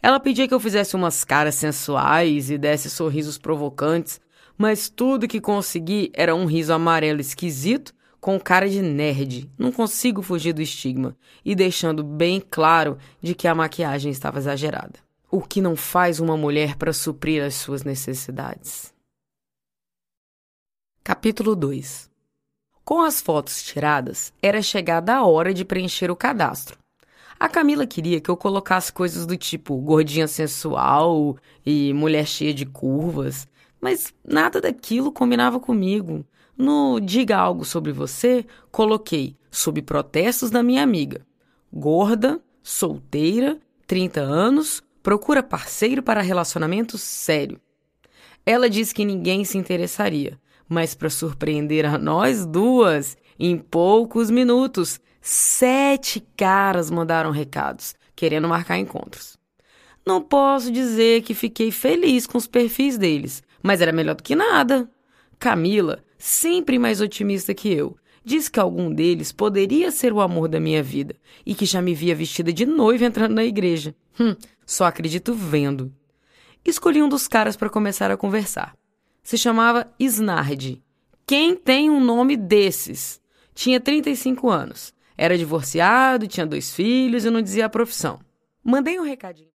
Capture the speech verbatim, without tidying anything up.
Ela pedia que eu fizesse umas caras sensuais e desse sorrisos provocantes, mas tudo que consegui era um riso amarelo esquisito com cara de nerd. Não consigo fugir do estigma e deixando bem claro de que a maquiagem estava exagerada. O que não faz uma mulher para suprir as suas necessidades. Capítulo dois. Com as fotos tiradas, era chegada a hora de preencher o cadastro. A Camila queria que eu colocasse coisas do tipo gordinha sensual e mulher cheia de curvas, mas nada daquilo combinava comigo. No Diga Algo Sobre Você, coloquei, sob protestos da minha amiga, gorda, solteira, trinta anos, procura parceiro para relacionamento sério. Ela disse que ninguém se interessaria, mas para surpreender a nós duas, em poucos minutos, sete caras mandaram recados, querendo marcar encontros. Não posso dizer que fiquei feliz com os perfis deles, mas era melhor do que nada. Camila, sempre mais otimista que eu, disse que algum deles poderia ser o amor da minha vida e que já me via vestida de noiva entrando na igreja. Hum, só acredito vendo. Escolhi um dos caras para começar a conversar. Se chamava Snardi. Quem tem um nome desses? Tinha trinta e cinco anos. Era divorciado, tinha dois filhos e não dizia a profissão. Mandei um recadinho.